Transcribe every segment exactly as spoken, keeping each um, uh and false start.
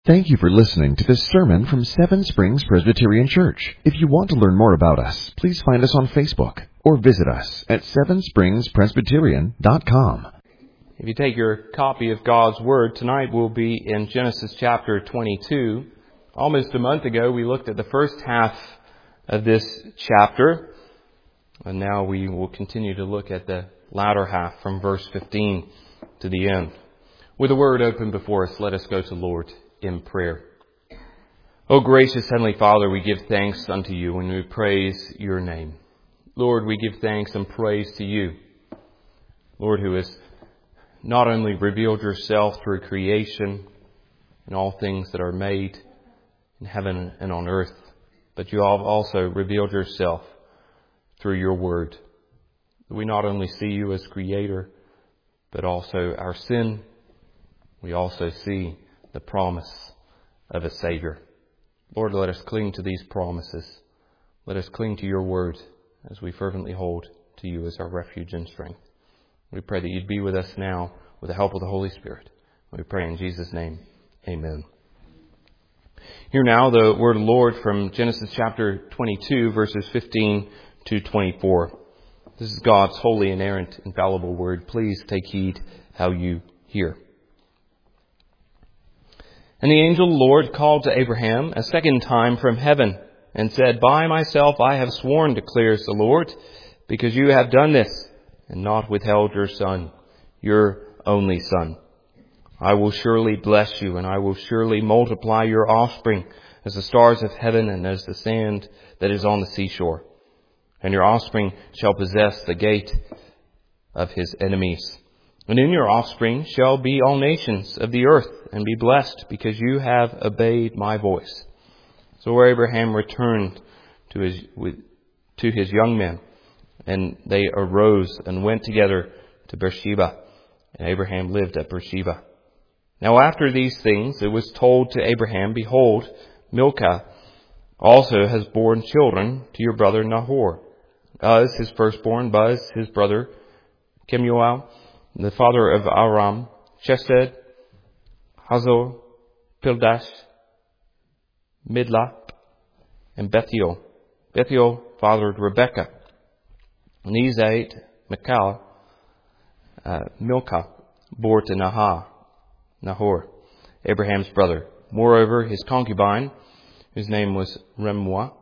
Thank you for listening to this sermon from Seven Springs Presbyterian Church. If you want to learn more about us, please find us on Facebook or visit us at seven springs presbyterian dot com. If you take your copy of God's Word, tonight we'll be in Genesis chapter twenty-two. Almost a month ago, we looked at the first half of this chapter, and now we will continue to look at the latter half from verse fifteen to the end. With the Word open before us, let us go to the Lord in prayer. O gracious Heavenly Father, we give thanks unto you and we praise your name. Lord, we give thanks and praise to you, Lord, who has not only revealed yourself through creation and all things that are made in heaven and on earth, but you have also revealed yourself through your word. We not only see you as creator, but also our sin. We also see the promise of a Savior. Lord, let us cling to these promises. Let us cling to your word as we fervently hold to you as our refuge and strength. We pray that you'd be with us now with the help of the Holy Spirit. We pray in Jesus' name. Amen. Hear now the word of the Lord from Genesis chapter twenty-two, verses fifteen to twenty-four. This is God's holy, inerrant, infallible word. Please take heed how you hear. And the angel of the Lord called to Abraham a second time from heaven and said, By myself I have sworn, declares the Lord, because you have done this and not withheld your son, your only son. I will surely bless you, and I will surely multiply your offspring as the stars of heaven and as the sand that is on the seashore. And your offspring shall possess the gate of his enemies. And in your offspring shall be all nations of the earth, and be blessed, because you have obeyed my voice. So Abraham returned to his with, to his young men, and they arose and went together to Beersheba. And Abraham lived at Beersheba. Now after these things it was told to Abraham, Behold, Milcah also has borne children to your brother Nahor. Uz, his firstborn, Buz, his brother, Kemuel, the father of Aram, Chesed, Hazor, Pildash, Midlap, and Bethuel. Bethuel fathered Rebekah. And these eight, Michal, uh, Milcah, bore to Nahor, Nahor, Abraham's brother. Moreover, his concubine, whose name was Remuah,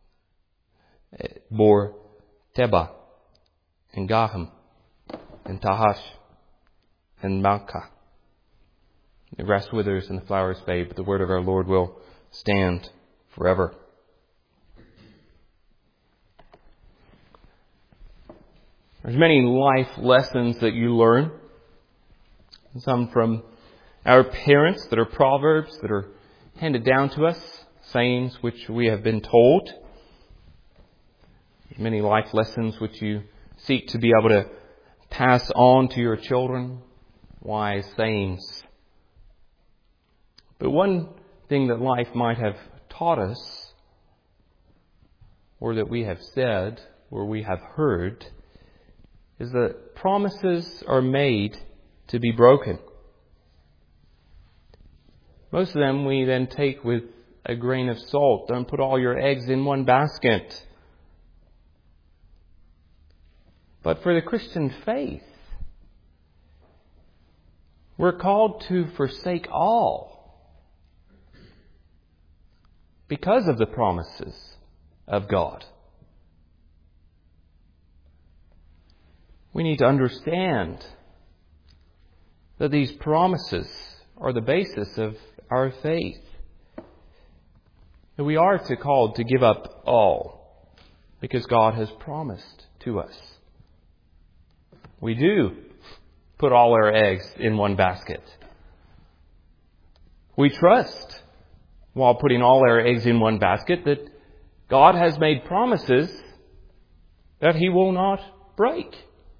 bore Teba, and Gaham, and Tahash, and Malkah. The grass withers and the flowers fade, but the word of our Lord will stand forever. There's many life lessons that you learn. Some from our parents that are proverbs that are handed down to us, sayings which we have been told. There's many life lessons which you seek to be able to pass on to your children, wise sayings. But one thing that life might have taught us, or that we have said, or we have heard, is that promises are made to be broken. Most of them we then take with a grain of salt. Don't put all your eggs in one basket. But for the Christian faith, we're called to forsake all because of the promises of God. We need to understand that these promises are the basis of our faith. That we are to called to give up all because God has promised to us. We do put all our eggs in one basket. We trust, while putting all our eggs in one basket, that God has made promises that He will not break.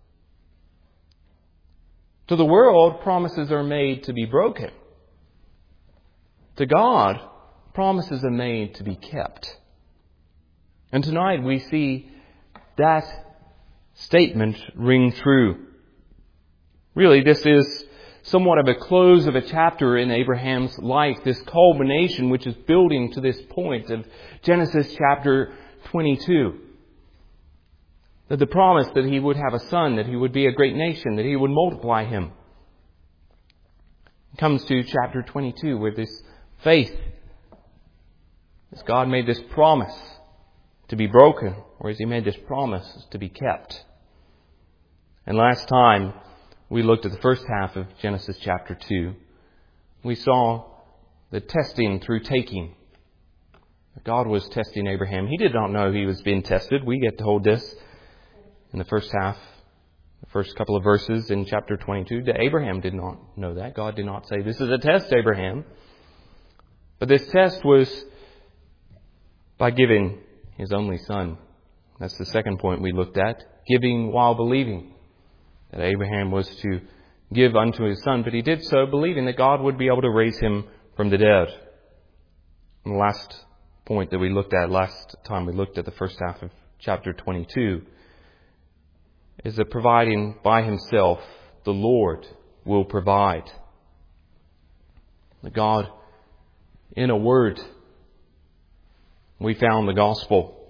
To the world, promises are made to be broken. To God, promises are made to be kept. And tonight we see that statement ring true. Really, this is somewhat of a close of a chapter in Abraham's life, this culmination which is building to this point of Genesis chapter twenty-two. That the promise that he would have a son, that he would be a great nation, that he would multiply him. It comes to chapter twenty-two with this faith. As God made this promise to be broken, or as he made this promise to be kept. And last time we looked at the first half of Genesis chapter two. We saw the testing through taking. God was testing Abraham. He did not know he was being tested. We get told this in the first half, the first couple of verses in chapter twenty-two. Abraham did not know that. God did not say, "This is a test, Abraham." But this test was by giving his only son. That's the second point we looked at. Giving while believing. That Abraham was to give unto his son, but he did so believing that God would be able to raise him from the dead. And the last point that we looked at last time we looked at the first half of chapter twenty-two is that providing by himself, the Lord will provide. The God, in a word, we found the gospel.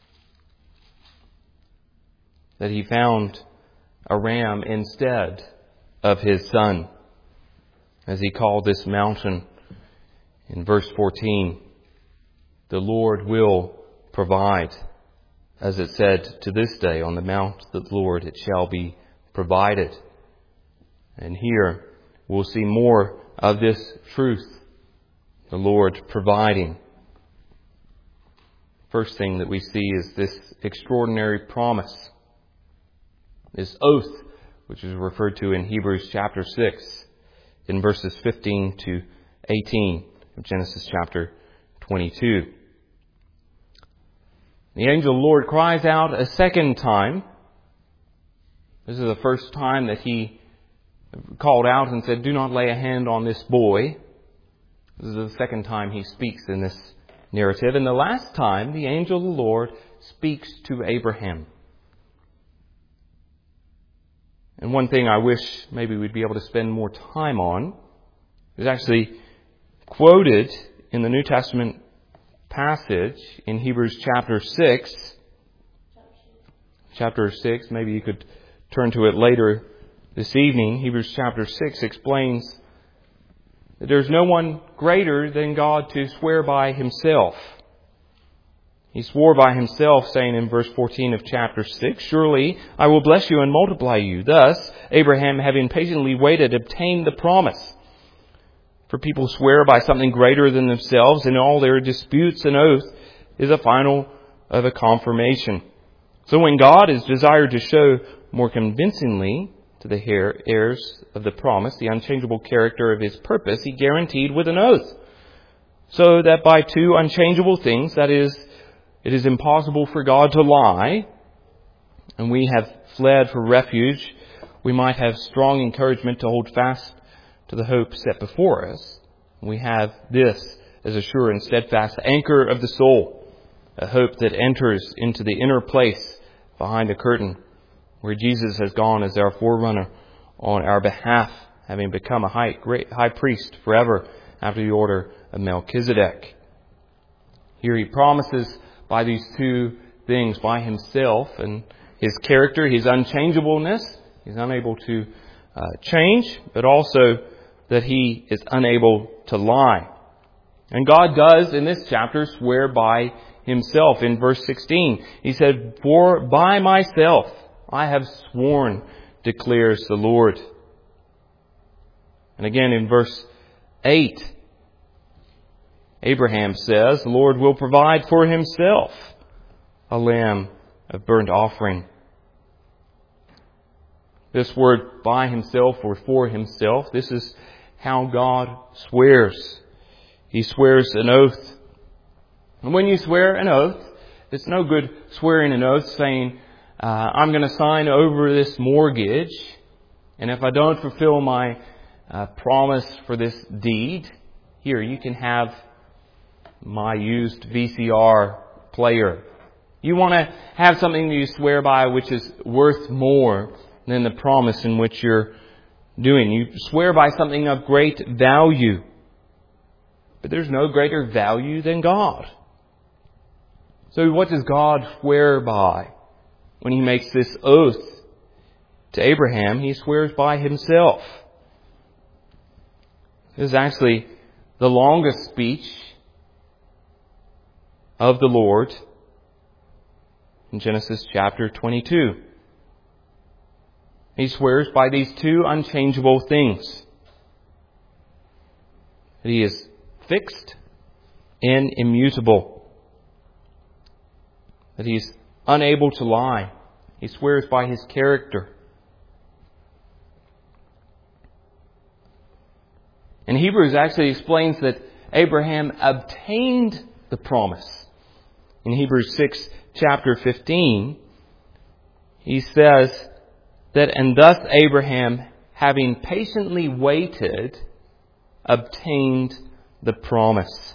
That he found a ram instead of his son. As he called this mountain in verse fourteen, the Lord will provide. As it said, to this day on the mount of the Lord it shall be provided. And here we'll see more of this truth. The Lord providing. First thing that we see is this extraordinary promise. This oath, which is referred to in Hebrews chapter six, in verses fifteen to eighteen of Genesis chapter twenty-two. The angel of the Lord cries out a second time. This is the first time that he called out and said, "Do not lay a hand on this boy." This is the second time he speaks in this narrative. And the last time the angel of the Lord speaks to Abraham. And one thing I wish maybe we'd be able to spend more time on is actually quoted in the New Testament passage in Hebrews chapter six. Chapter six, maybe you could turn to it later this evening. Hebrews chapter six explains that there's no one greater than God to swear by himself. He swore by himself, saying in verse fourteen of chapter six, "Surely I will bless you and multiply you." Thus, Abraham, having patiently waited, obtained the promise. For people swear by something greater than themselves, and all their disputes and oath is a final of a confirmation. So when God is desired to show more convincingly to the heirs of the promise the unchangeable character of his purpose, he guaranteed with an oath. So that by two unchangeable things, that is, it is impossible for God to lie, and we have fled for refuge, we might have strong encouragement to hold fast to the hope set before us. We have this as a sure and steadfast anchor of the soul, a hope that enters into the inner place behind the curtain, where Jesus has gone as our forerunner on our behalf, having become a high, great high priest forever after the order of Melchizedek. Here he promises by these two things, by himself and his character, his unchangeableness. He's unable to uh, change, but also that he is unable to lie. And God does in this chapter swear by himself. In verse sixteen, he said, "For by myself I have sworn, declares the Lord." And again in verse eight, Abraham says, "The Lord will provide for himself a lamb of burnt offering." This word by himself or for himself, this is how God swears. He swears an oath. And when you swear an oath, it's no good swearing an oath saying, uh, I'm going to sign over this mortgage, and if I don't fulfill my uh, promise for this deed, here, you can have my used V C R player. You want to have something that you swear by which is worth more than the promise in which you're doing. You swear by something of great value. But there's no greater value than God. So what does God swear by when He makes this oath to Abraham? He swears by Himself. This is actually the longest speech of the Lord in Genesis chapter twenty-two. He swears by these two unchangeable things. That He is fixed and immutable. That He is unable to lie. He swears by His character. And Hebrews actually explains that Abraham obtained the promise. In Hebrews six, chapter fifteen, he says that, and thus Abraham, having patiently waited, obtained the promise.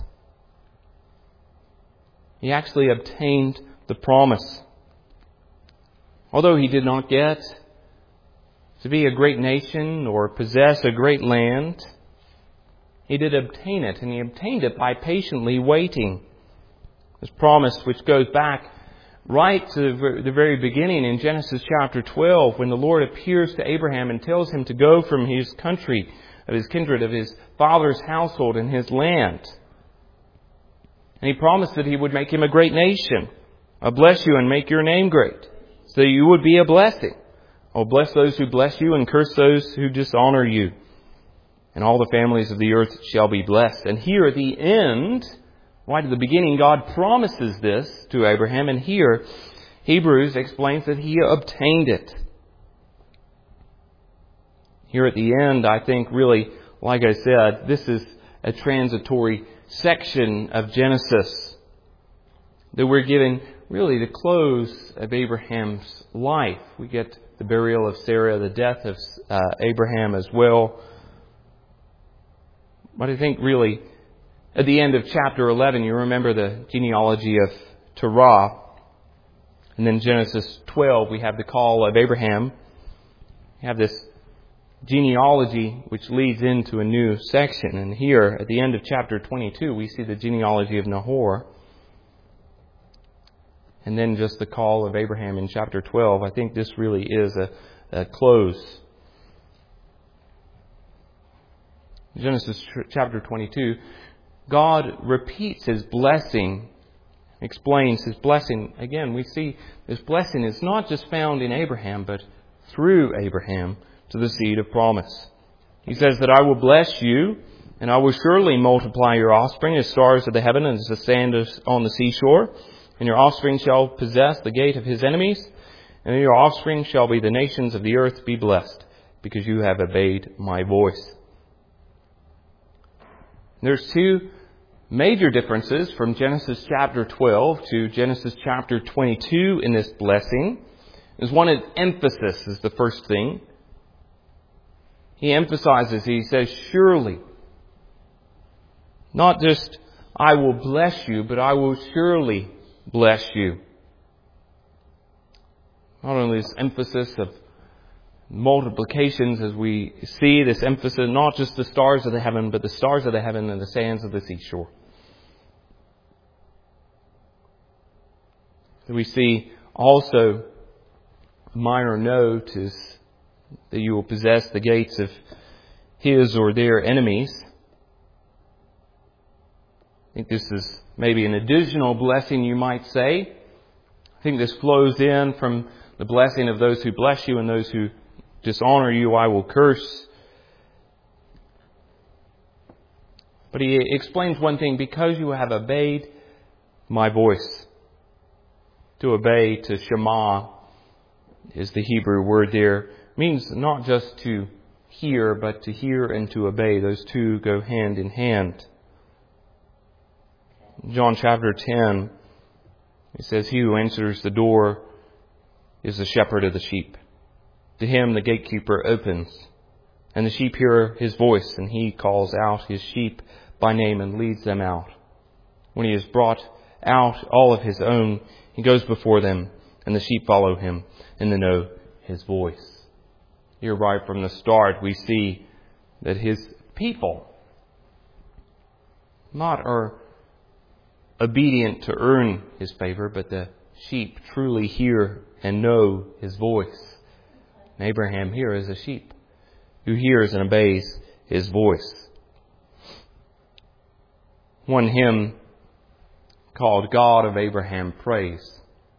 He actually obtained the promise. Although he did not get to be a great nation or possess a great land, he did obtain it, and he obtained it by patiently waiting. This promise, which goes back right to the very beginning in Genesis chapter twelve, when the Lord appears to Abraham and tells him to go from his country, of his kindred, of his father's household and his land. And He promised that He would make him a great nation. I'll bless you and make your name great, so that you would be a blessing. I'll bless those who bless you and curse those who dishonor you. And all the families of the earth shall be blessed. And here at the end, right at the beginning, God promises this to Abraham. And here, Hebrews explains that he obtained it. Here at the end, I think really, like I said, this is a transitory section of Genesis. That we're given really the close of Abraham's life. We get the burial of Sarah, the death of uh, Abraham as well. But I think really, at the end of chapter eleven, you remember the genealogy of Terah. And then Genesis twelve, we have the call of Abraham. We have this genealogy which leads into a new section. And here, at the end of chapter twenty-two, we see the genealogy of Nahor. And then just the call of Abraham in chapter twelve. I think this really is a, a close. Genesis chapter twenty-two, God repeats His blessing, explains His blessing. Again, we see this blessing is not just found in Abraham, but through Abraham to the seed of promise. He says that I will bless you, and I will surely multiply your offspring as stars of the heaven and as the sand on the seashore. And your offspring shall possess the gate of his enemies, and your offspring shall be the nations of the earth. Be blessed, because you have obeyed my voice. There's two major differences from Genesis chapter twelve to Genesis chapter twenty-two in this blessing. There's one is emphasis is the first thing. He emphasizes, he says, surely. Not just, I will bless you, but I will surely bless you. Not only this emphasis of multiplications, as we see this emphasis, not just the stars of the heaven, but the stars of the heaven and the sands of the seashore. We see also a minor note is that you will possess the gates of his or their enemies. I think this is maybe an additional blessing, you might say. I think this flows in from the blessing of those who bless you and those who dishonor you, I will curse. But he explains one thing, because you have obeyed my voice. To obey, to shema, is the Hebrew word there. It means not just to hear, but to hear and to obey. Those two go hand in hand. John chapter ten, it says, he who enters the door is the shepherd of the sheep. To him the gatekeeper opens, and the sheep hear his voice, and he calls out his sheep by name and leads them out. When he has brought out all of his own, he goes before them, and the sheep follow him, and they know his voice. Here right from the start we see that His people not are obedient to earn His favor, but the sheep truly hear and know His voice. And Abraham here is a sheep who hears and obeys His voice. One hymn called God of Abraham Praise.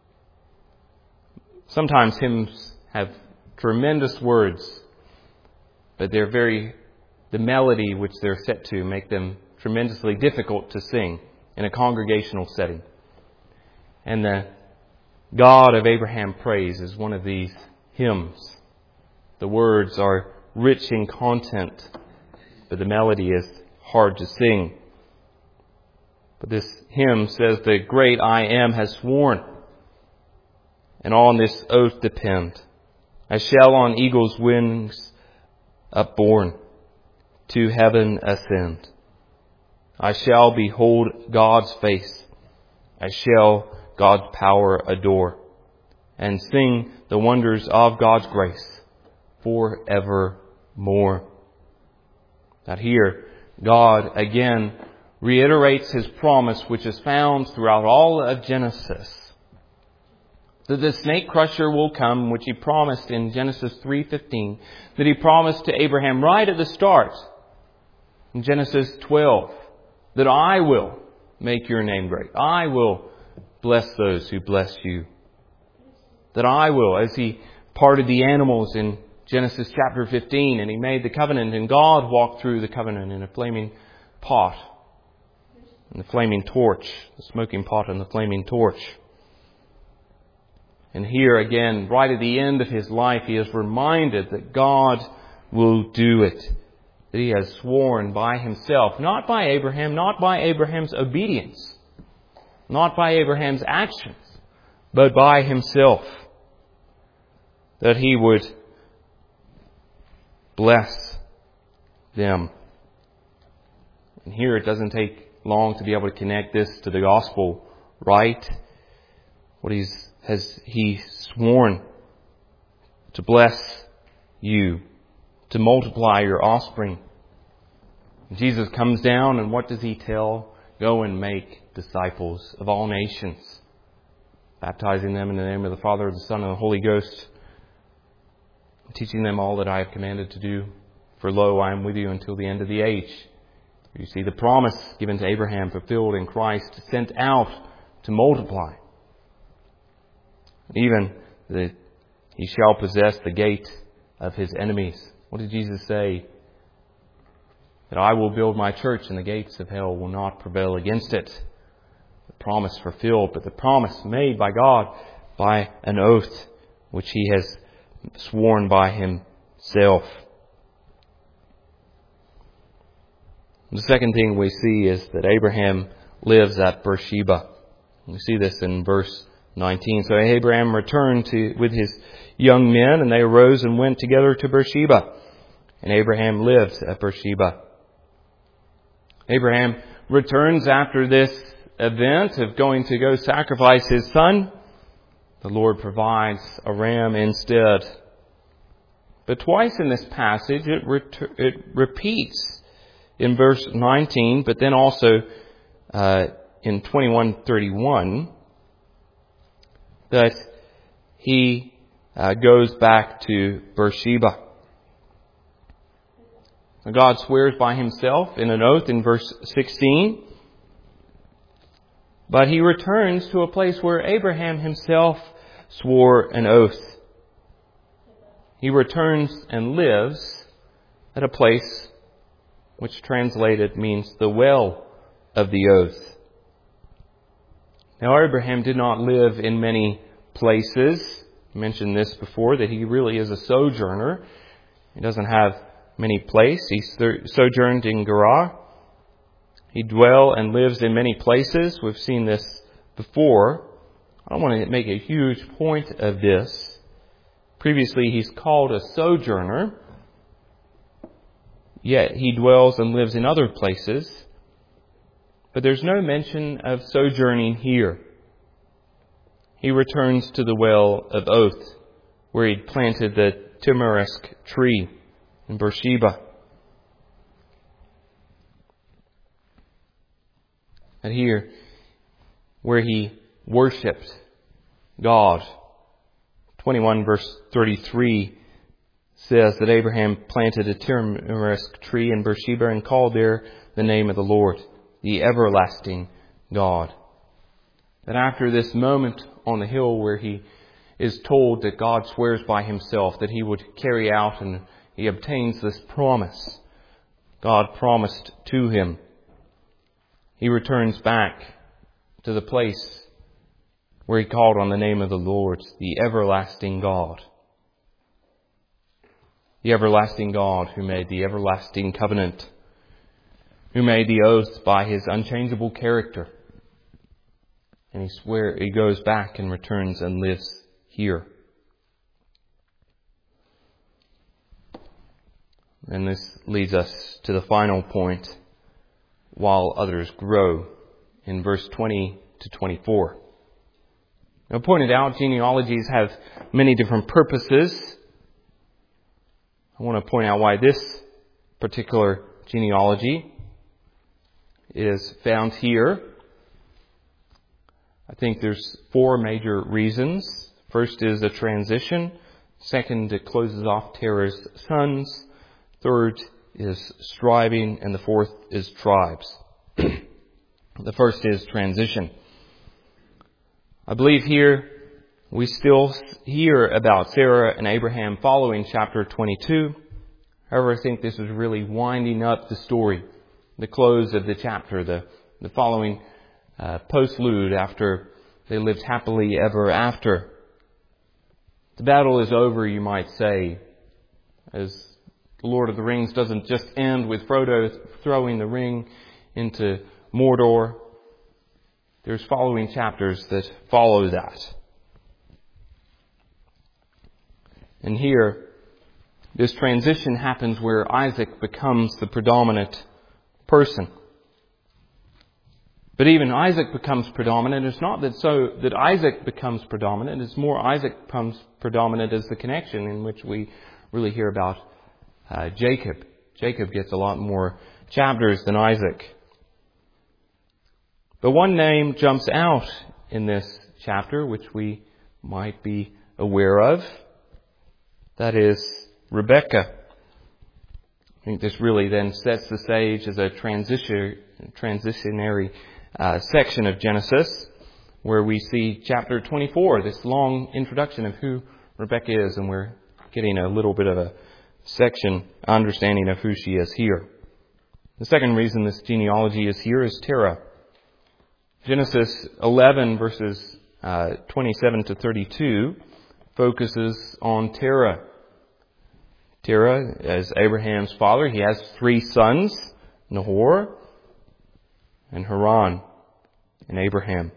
Sometimes hymns have tremendous words, but they're very, the melody which they're set to make them tremendously difficult to sing in a congregational setting. And the God of Abraham Praise is one of these hymns. The words are rich in content, but the melody is hard to sing. But this hymn says, the great I Am has sworn, and on this oath depend. I shall on eagle's wings upborne to heaven ascend. I shall behold God's face. I shall God's power adore, and sing the wonders of God's grace forevermore. That here, God again reiterates His promise, which is found throughout all of Genesis, that the snake crusher will come, which He promised in Genesis three fifteen, that He promised to Abraham right at the start in Genesis twelve, that I will make your name great. I will bless those who bless you. That I will, as He parted the animals in Genesis chapter fifteen, and He made the covenant, and God walked through the covenant in a flaming pot, and the flaming torch, the smoking pot and the flaming torch. And here again, right at the end of His life, He is reminded that God will do it. That He has sworn by Himself, not by Abraham, not by Abraham's obedience, not by Abraham's actions, but by Himself, that He would bless them. And here it doesn't take long to be able to connect this to the gospel, right? What he's has He sworn to bless you, to multiply your offspring. Jesus comes down, and what does He tell? Go and make disciples of all nations, baptizing them in the name of the Father, the Son, and the Holy Ghost, teaching them all that I have commanded to do. For lo, I am with you until the end of the age. You see the promise given to Abraham fulfilled in Christ, sent out to multiply. Even that he shall possess the gate of his enemies. What did Jesus say? That I will build my church, and the gates of hell will not prevail against it. The promise fulfilled, but the promise made by God by an oath which He has sworn by Himself. The second thing we see is that Abraham lives at Beersheba. We see this in verse nineteen. So Abraham returned to with his young men, and they arose and went together to Beersheba. And Abraham lived at Beersheba. Abraham returns after this event of going to go sacrifice his son. The Lord provides a ram instead. But twice in this passage it, ret- it repeats in verse nineteen, but then also uh, in twenty-one thirty-one, that he uh, goes back to Beersheba. God swears by Himself in an oath in verse sixteen, but He returns to a place where Abraham himself swore an oath. He returns and lives at a place which translated means the well of the oath. Now, Abraham did not live in many places. I mentioned this before, that he really is a sojourner. He doesn't have many places. He sojourned in Gerar. He dwells and lives in many places. We've seen this before. I don't want to make a huge point of this. Previously, he's called a sojourner, yet he dwells and lives in other places. But there's no mention of sojourning here. He returns to the well of oath, where he'd planted the tamarisk tree in Beersheba. And here, where he worshipped God. twenty-one verse thirty-three says that Abraham planted a tamarisk tree in Beersheba and called there the name of the Lord, the everlasting God. That after this moment on the hill where he is told that God swears by himself that he would carry out, and he obtains this promise God promised to him, he returns back to the place where he called on the name of the Lord, the everlasting God. The everlasting God who made the everlasting covenant, who made the oath by his unchangeable character. And he swear he goes back and returns and lives here. And this leads us to the final point, while others grow, in verse twenty to twenty-four. Now, pointed out, genealogies have many different purposes. I want to point out why this particular genealogy is found here. I think there's four major reasons. First is a transition. Second, it closes off Terah's sons. Third is striving. And the fourth is tribes. The first is transition. I believe here we still hear about Sarah and Abraham following chapter twenty-two. However, I think this is really winding up the story, the close of the chapter, the, the following uh, postlude after they lived happily ever after. The battle is over, you might say, as the Lord of the Rings doesn't just end with Frodo throwing the ring into Mordor. There's following chapters that follow that. And here, this transition happens where Isaac becomes the predominant person. But even Isaac becomes predominant. It's not that so that Isaac becomes predominant. It's more Isaac becomes predominant as the connection in which we really hear about uh, Jacob. Jacob gets a lot more chapters than Isaac. But one name jumps out in this chapter, which we might be aware of. That is Rebekah. I think this really then sets the stage as a transition, transitionary uh, section of Genesis, where we see chapter twenty-four, this long introduction of who Rebekah is, and we're getting a little bit of a section understanding of who she is here. The second reason this genealogy is here is Terah. Genesis eleven verses uh, twenty-seven to thirty-two focuses on Terah. Terah, as Abraham's father, he has three sons, Nahor and Haran and Abraham.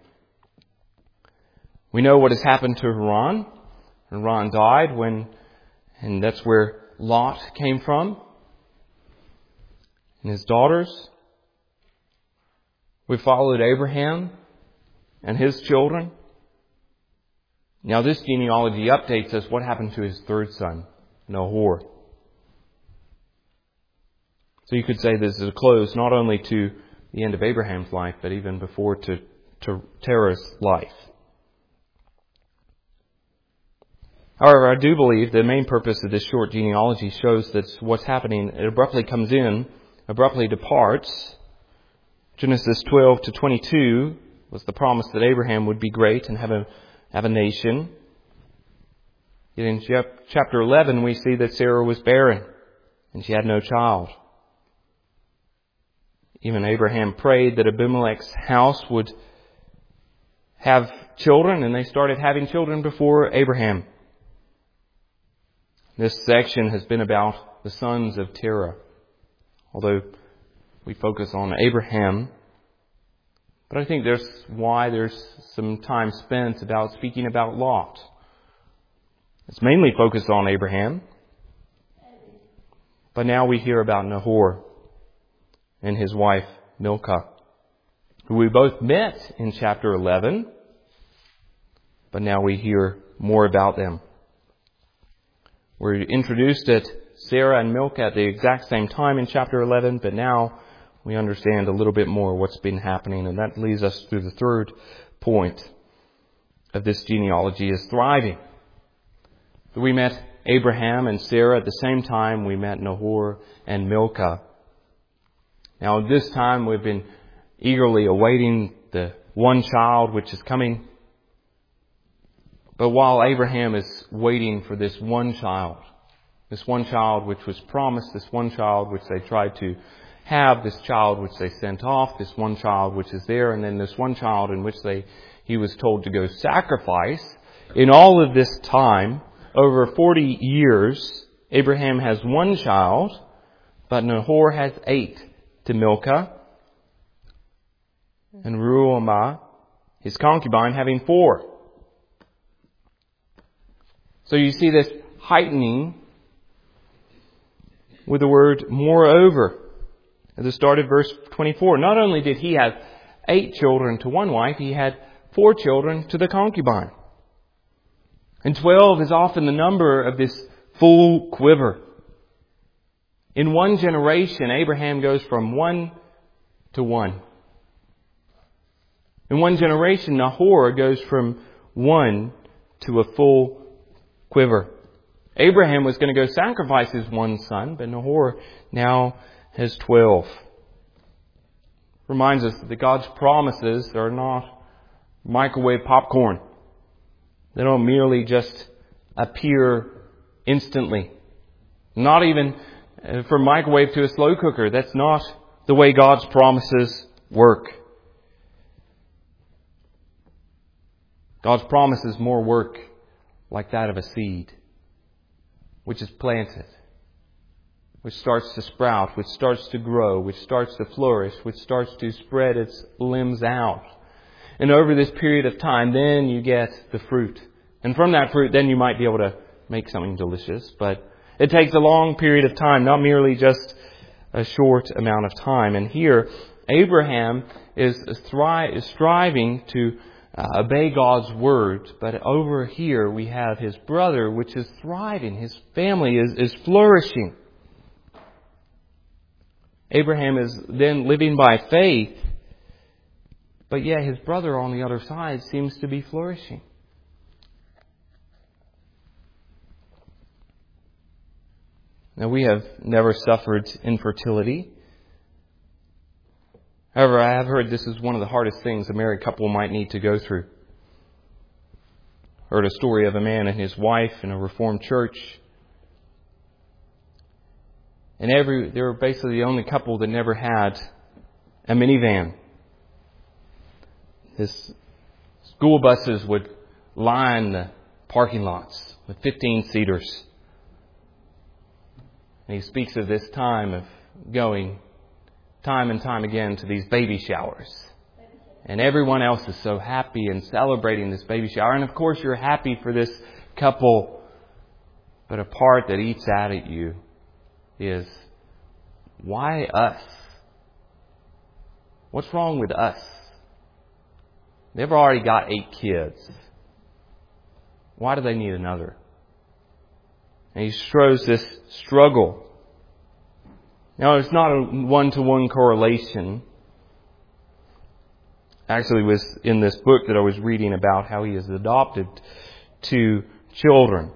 We know what has happened to Haran. Haran died when, and that's where Lot came from, and his daughters. We followed Abraham and his children. Now this genealogy updates us what happened to his third son, Nahor. So you could say this is a close not only to the end of Abraham's life, but even before to, to Terah's life. However, I do believe the main purpose of this short genealogy shows that what's happening, it abruptly comes in, abruptly departs. Genesis twelve to twenty-two was the promise that Abraham would be great and have a, have a nation. Yet in chapter eleven we see that Sarah was barren and she had no child. Even Abraham prayed that Abimelech's house would have children, and they started having children before Abraham. This section has been about the sons of Terah, although we focus on Abraham. But I think there's why there's some time spent about speaking about Lot. It's mainly focused on Abraham. But now we hear about Nahor and his wife Milcah, who we both met in chapter eleven. But now we hear more about them. We're introduced at Sarah and Milcah at the exact same time in chapter eleven, but now we understand a little bit more what's been happening, and that leads us to the third point of this genealogy is thriving. We met Abraham and Sarah at the same time we met Nahor and Milcah. Now at this time we've been eagerly awaiting the one child which is coming. But while Abraham is waiting for this one child, this one child which was promised, this one child which they tried to have, this child which they sent off, this one child which is there, and then this one child in which they he was told to go sacrifice. In all of this time, over forty years, Abraham has one child, but Nahor has eight to Milcah, and Ruhamah, his concubine, having four. So you see this heightening with the word moreover at the start of verse twenty-four. Not only did he have eight children to one wife, he had four children to the concubine. And twelve is often the number of this full quiver. In one generation, Abraham goes from one to one. In one generation, Nahor goes from one to a full quiver. Abraham was going to go sacrifice his one son, but Nahor now has twelve. Reminds us that God's promises are not microwave popcorn. They don't merely just appear instantly. Not even from microwave to a slow cooker. That's not the way God's promises work. God's promises more work like that of a seed, which is planted, which starts to sprout, which starts to grow, which starts to flourish, which starts to spread its limbs out. And over this period of time, then you get the fruit. And from that fruit, then you might be able to make something delicious. But it takes a long period of time, not merely just a short amount of time. And here, Abraham is thri- striving to uh, obey God's word. But over here, we have his brother, which is thriving. His family is, is flourishing. Abraham is then living by faith. But yet his brother on the other side seems to be flourishing. Now, we have never suffered infertility. However, I have heard this is one of the hardest things a married couple might need to go through. Heard a story of a man and his wife in a Reformed church. And every they were basically the only couple that never had a minivan. His school buses would line the parking lots with fifteen-seaters. And he speaks of this time of going time and time again to these baby showers. And everyone else is so happy and celebrating this baby shower. And of course you're happy for this couple. But a part that eats out at you is, why us? What's wrong with us? They've already got eight kids. Why do they need another? And he shows this struggle. Now, it's not a one-to-one correlation. Actually, it was in this book that I was reading about how he is adopted two children.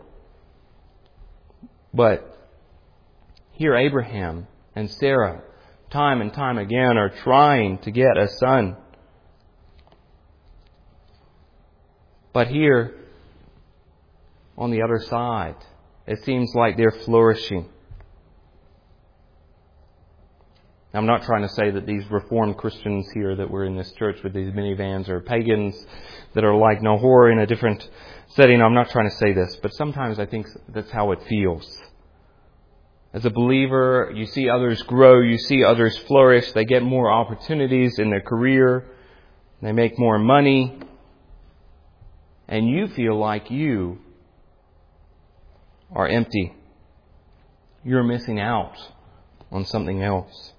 But here Abraham and Sarah, time and time again, are trying to get a son. But here, on the other side, it seems like they're flourishing. I'm not trying to say that these Reformed Christians here that were in this church with these minivans are pagans that are like Nahor in a different setting. I'm not trying to say this, but sometimes I think that's how it feels. As a believer, you see others grow, you see others flourish, they get more opportunities in their career, they make more money, and you feel like you are empty. You're missing out on something else.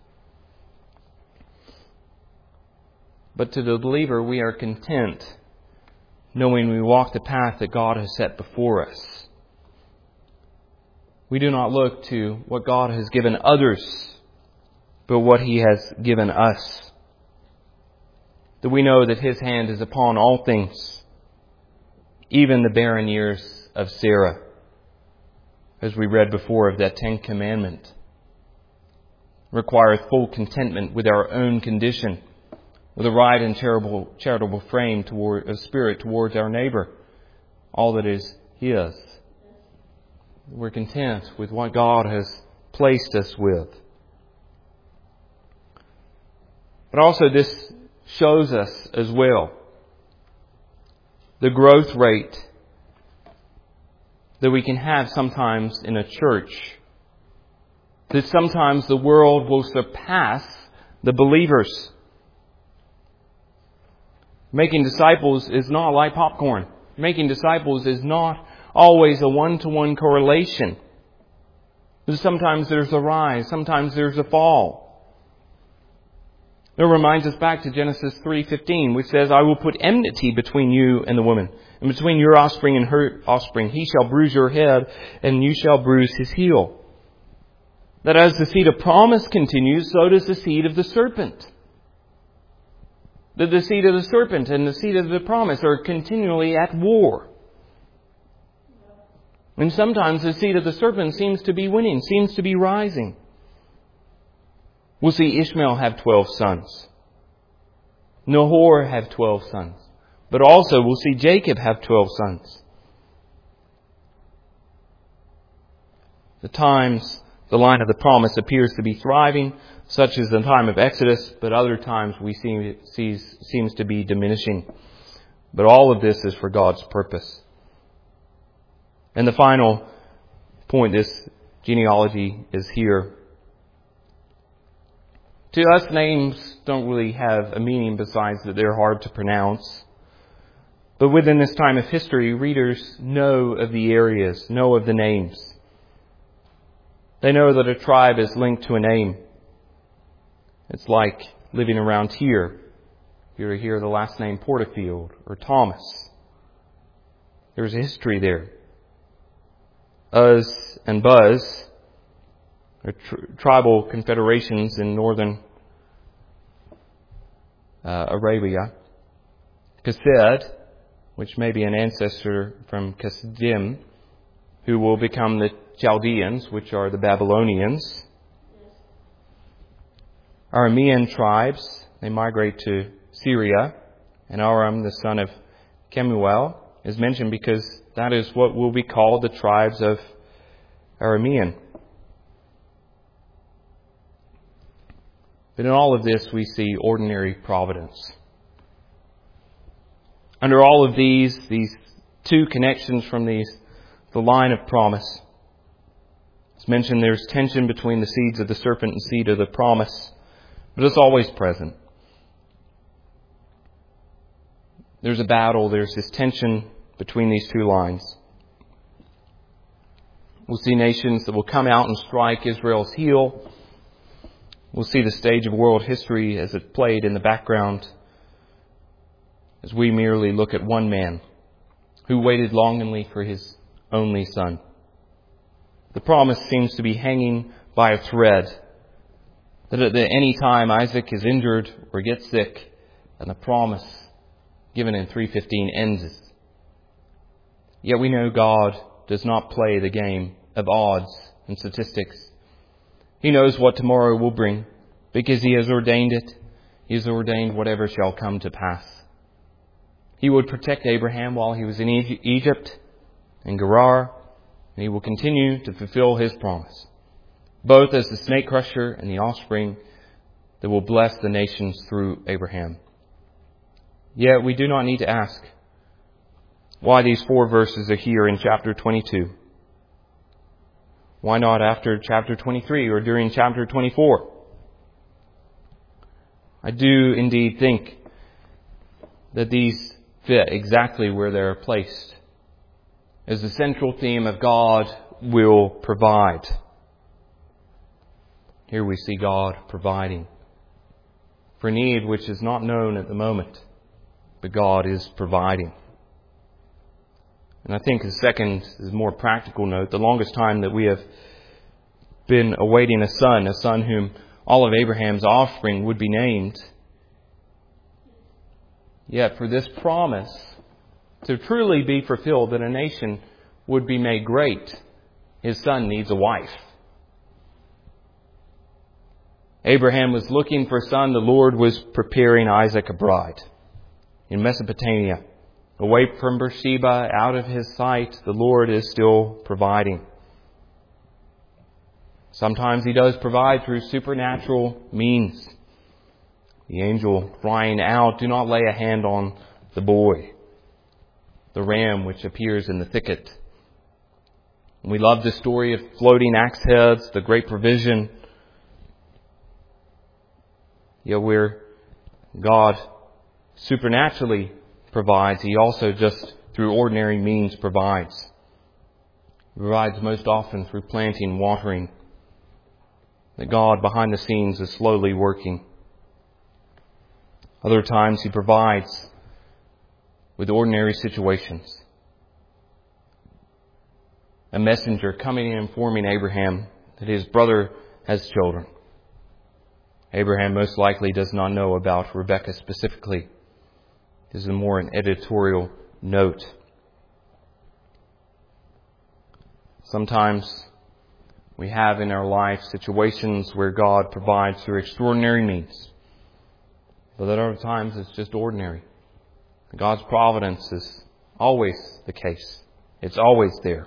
But to the believer, we are content knowing we walk the path that God has set before us. we do not look to what God has given others, but what He has given us. That we know that His hand is upon all things, even the barren years of Sarah, as we read before of that Ten Commandment, requireth full contentment with our own condition, with a right and charitable, charitable frame toward, of spirit towards our neighbor, all that is His. We're content with what God has placed us with. But also this shows us as well the growth rate that we can have sometimes in a church. That sometimes the world will surpass the believers. Making disciples is not like popcorn. Making disciples is not always a one-to-one correlation. Sometimes there's a rise, sometimes there's a fall. It reminds us back to Genesis three fifteen, which says, I will put enmity between you and the woman, and between your offspring and her offspring. He shall bruise your head, and you shall bruise his heel. That as the seed of promise continues, so does the seed of the serpent. That the seed of the serpent and the seed of the promise are continually at war. And sometimes the seed of the serpent seems to be winning, seems to be rising. We'll see Ishmael have twelve sons. Nahor have twelve sons. But also we'll see Jacob have twelve sons. The times the line of the promise appears to be thriving, such as the time of Exodus, but other times we see it sees, seems to be diminishing. But all of this is for God's purpose. And the final point, this genealogy is here. To us, names don't really have a meaning besides that they're hard to pronounce. But within this time of history, readers know of the areas, know of the names. They know that a tribe is linked to a name. It's like living around here. You hear the last name Porterfield or Thomas. There's a history there. Uz and Buz are tr- tribal confederations in northern uh, Arabia. Kased, which may be an ancestor from Kasdim, who will become the Chaldeans, which are the Babylonians. Aramean tribes, they migrate to Syria, and Aram, the son of Kemuel, is mentioned because that is what will be called the tribes of Aramean. But in all of this, we see ordinary providence. Under all of these, these two connections from these, the line of promise. It's mentioned there's tension between the seeds of the serpent and seed of the promise, but it's always present. There's a battle, there's this tension between these two lines. We'll see nations that will come out and strike Israel's heel. We'll see the stage of world history as it played in the background as we merely look at one man who waited longingly for his only son. The promise seems to be hanging by a thread. That at any time Isaac is injured or gets sick, and the promise given in three fifteen ends. Yet we know God does not play the game of odds and statistics. He knows what tomorrow will bring, because He has ordained it. He has ordained whatever shall come to pass. He would protect Abraham while he was in Egypt and Gerar, and He will continue to fulfill His promise, both as the snake crusher and the offspring that will bless the nations through Abraham. Yet we do not need to ask why these four verses are here in chapter twenty-two. Why not after chapter twenty-three or during chapter twenty-four? I do indeed think that these fit exactly where they're placed, as the central theme of God will provide. Here we see God providing for need which is not known at the moment, but God is providing. And I think the second is a more practical note. The longest time that we have been awaiting a son, a son whom all of Abraham's offspring would be named. Yet for this promise to truly be fulfilled, that a nation would be made great, his son needs a wife. Abraham was looking for a son. The Lord was preparing Isaac a bride. In Mesopotamia, away from Beersheba, out of his sight, the Lord is still providing. Sometimes He does provide through supernatural means. The angel crying out, "Do not lay a hand on the boy." The ram which appears in the thicket. We love the story of floating axe heads, the great provision. Yet where God supernaturally provides, He also just through ordinary means provides. He provides most often through planting, watering. That God behind the scenes is slowly working. Other times He provides with ordinary situations. A messenger coming and informing Abraham that his brother has children. Abraham most likely does not know about Rebekah specifically. This is more an editorial note. Sometimes we have in our life situations where God provides through extraordinary means. But at other times it's just ordinary. God's providence is always the case. It's always there.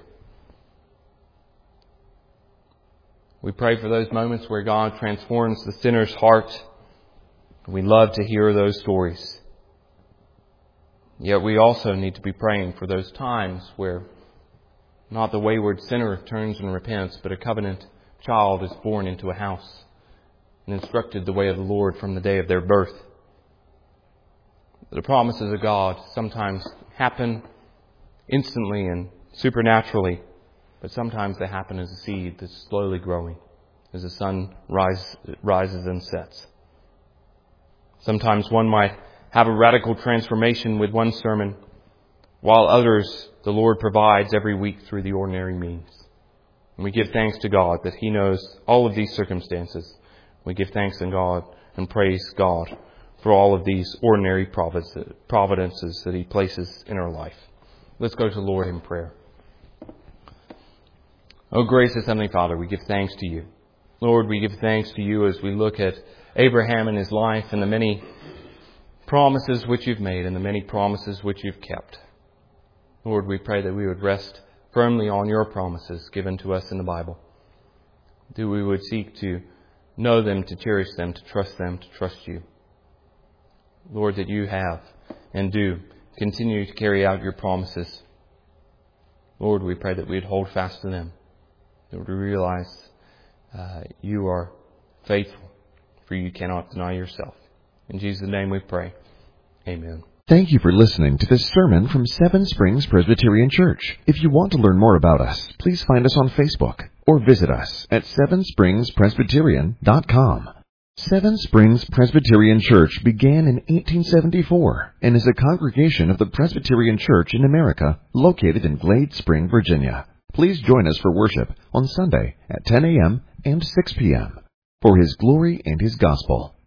We pray for those moments where God transforms the sinner's heart. We love to hear those stories. Yet we also need to be praying for those times where not the wayward sinner turns and repents, but a covenant child is born into a house and instructed the way of the Lord from the day of their birth. The promises of God sometimes happen instantly and supernaturally, but sometimes they happen as a seed that's slowly growing as the sun rise, rises and sets. Sometimes one might have a radical transformation with one sermon, while others the Lord provides every week through the ordinary means. And we give thanks to God that He knows all of these circumstances. We give thanks to God and praise God for all of these ordinary providences that He places in our life. Let's go to the Lord in prayer. Oh, gracious Heavenly Father, we give thanks to You. Lord, we give thanks to You as we look at Abraham and his life and the many promises which You've made and the many promises which You've kept. Lord, we pray that we would rest firmly on Your promises given to us in the Bible. That we would seek to know them, to cherish them, to trust them, to trust You. Lord, that You have and do continue to carry out Your promises. Lord, we pray that we'd hold fast to them. That we realize uh, You are faithful, for You cannot deny Yourself. In Jesus' name we pray. Amen. Thank you for listening to this sermon from Seven Springs Presbyterian Church. If you want to learn more about us, please find us on Facebook or visit us at seven springs presbyterian dot com. Seven Springs Presbyterian Church began in eighteen seventy-four and is a congregation of the Presbyterian Church in America located in Glade Spring, Virginia. Please join us for worship on Sunday at ten a.m. and six p.m. for His glory and His gospel.